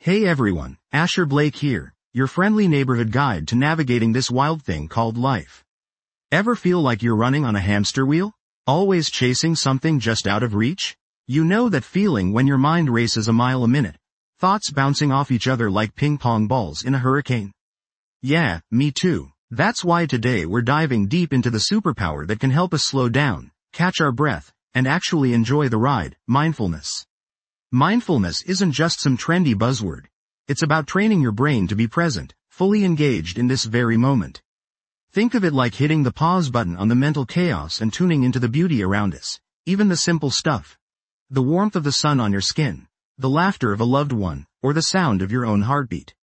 Hey everyone, Asher Blake here, your friendly neighborhood guide to navigating this wild thing called life. Ever feel like you're running on a hamster wheel? Always chasing something just out of reach? You know that feeling when your mind races a mile a minute, thoughts bouncing off each other like ping pong balls in a hurricane? Yeah, me too. That's why today we're diving deep into the superpower that can help us slow down, catch our breath, and actually enjoy the ride, mindfulness. Mindfulness isn't just some trendy buzzword. It's about training your brain to be present, fully engaged in this very moment. Think of it like hitting the pause button on the mental chaos and tuning into the beauty around us, even the simple stuff. The warmth of the sun on your skin, the laughter of a loved one, or the sound of your own heartbeat.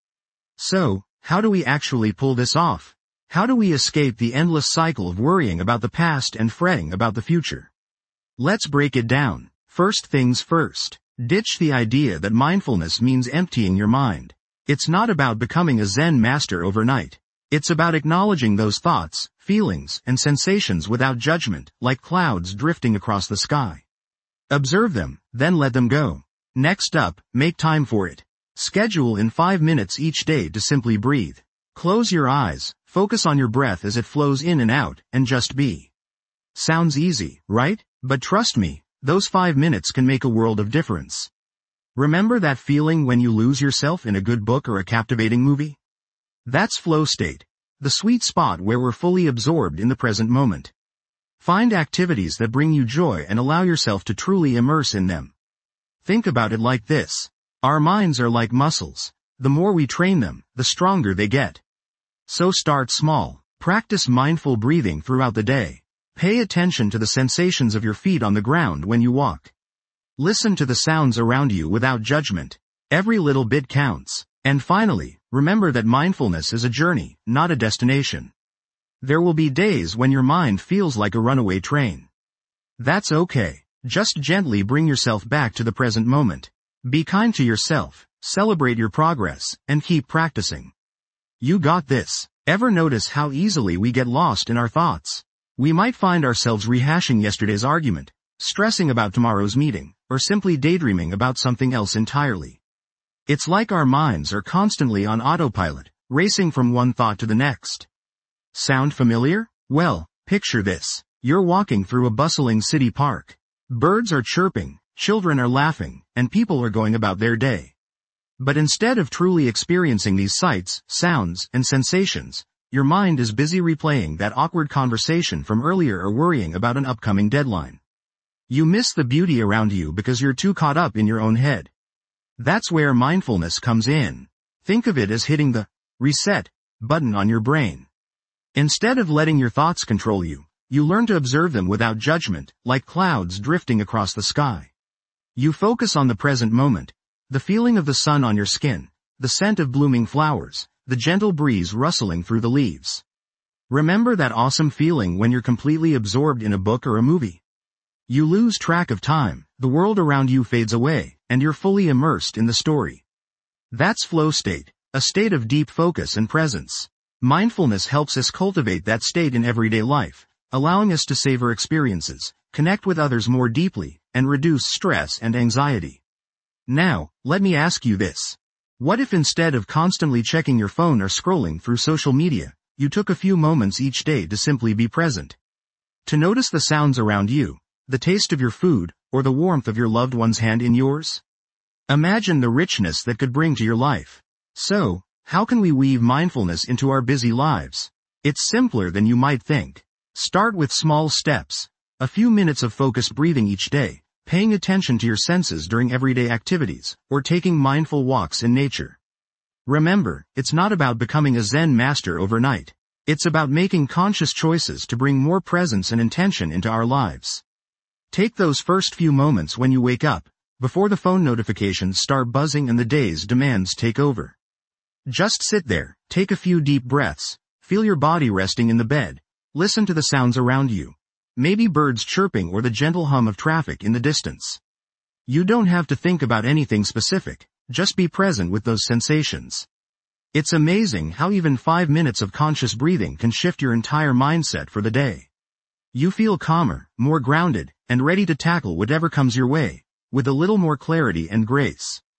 So, how do we actually pull this off? How do we escape the endless cycle of worrying about the past and fretting about the future? Let's break it down. First things first. Ditch the idea that mindfulness means emptying your mind. It's not about becoming a Zen master overnight. It's about acknowledging those thoughts, feelings, and sensations without judgment, like clouds drifting across the sky. Observe them, then let them go. Next up, make time for it. Schedule in 5 minutes each day to simply breathe. Close your eyes, focus on your breath as it flows in and out, and just be. Sounds easy, right? But trust me, those 5 minutes can make a world of difference. Remember that feeling when you lose yourself in a good book or a captivating movie? That's flow state, the sweet spot where we're fully absorbed in the present moment. Find activities that bring you joy and allow yourself to truly immerse in them. Think about it like this. Our minds are like muscles. The more we train them, the stronger they get. So start small. Practice mindful breathing throughout the day. Pay attention to the sensations of your feet on the ground when you walk. Listen to the sounds around you without judgment. Every little bit counts. And finally, remember that mindfulness is a journey, not a destination. There will be days when your mind feels like a runaway train. That's okay. Just gently bring yourself back to the present moment. Be kind to yourself, celebrate your progress, and keep practicing. You got this. Ever notice how easily we get lost in our thoughts? We might find ourselves rehashing yesterday's argument, stressing about tomorrow's meeting, or simply daydreaming about something else entirely. It's like our minds are constantly on autopilot, racing from one thought to the next. Sound familiar? Well, picture this. You're walking through a bustling city park. Birds are chirping, children are laughing, and people are going about their day. But instead of truly experiencing these sights, sounds, and sensations, your mind is busy replaying that awkward conversation from earlier or worrying about an upcoming deadline. You miss the beauty around you because you're too caught up in your own head. That's where mindfulness comes in. Think of it as hitting the reset button on your brain. Instead of letting your thoughts control you, you learn to observe them without judgment, like clouds drifting across the sky. You focus on the present moment, the feeling of the sun on your skin, the scent of blooming flowers, the gentle breeze rustling through the leaves. Remember that awesome feeling when you're completely absorbed in a book or a movie? You lose track of time, the world around you fades away, and you're fully immersed in the story. That's flow state, a state of deep focus and presence. Mindfulness helps us cultivate that state in everyday life, allowing us to savor experiences, connect with others more deeply, and reduce stress and anxiety. Now, let me ask you this. What if instead of constantly checking your phone or scrolling through social media, you took a few moments each day to simply be present? To notice the sounds around you, the taste of your food, or the warmth of your loved one's hand in yours? Imagine the richness that could bring to your life. So, how can we weave mindfulness into our busy lives? It's simpler than you might think. Start with small steps. A few minutes of focused breathing each day, paying attention to your senses during everyday activities, or taking mindful walks in nature. Remember, it's not about becoming a Zen master overnight. It's about making conscious choices to bring more presence and intention into our lives. Take those first few moments when you wake up, before the phone notifications start buzzing and the day's demands take over. Just sit there, take a few deep breaths, feel your body resting in the bed, listen to the sounds around you. Maybe birds chirping or the gentle hum of traffic in the distance. You don't have to think about anything specific, just be present with those sensations. It's amazing how even 5 minutes of conscious breathing can shift your entire mindset for the day. You feel calmer, more grounded, and ready to tackle whatever comes your way, with a little more clarity and grace.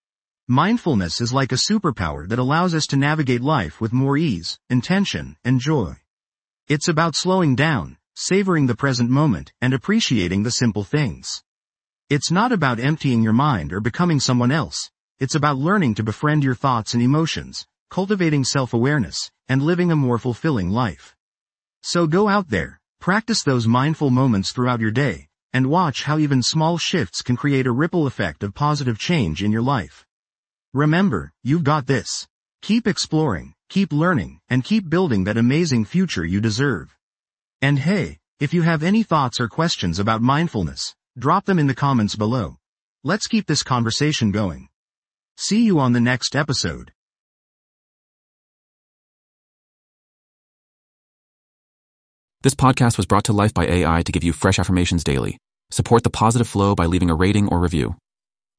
Mindfulness is like a superpower that allows us to navigate life with more ease, intention, and joy. It's about slowing down, savoring the present moment, and appreciating the simple things. It's not about emptying your mind or becoming someone else. It's about learning to befriend your thoughts and emotions, cultivating self-awareness, and living a more fulfilling life. So go out there, practice those mindful moments throughout your day, and watch how even small shifts can create a ripple effect of positive change in your life. Remember, you've got this. Keep exploring, keep learning, and keep building that amazing future you deserve. And hey, if you have any thoughts or questions about mindfulness, drop them in the comments below. Let's keep this conversation going. See you on the next episode. This podcast was brought to life by AI to give you fresh affirmations daily. Support the positive flow by leaving a rating or review.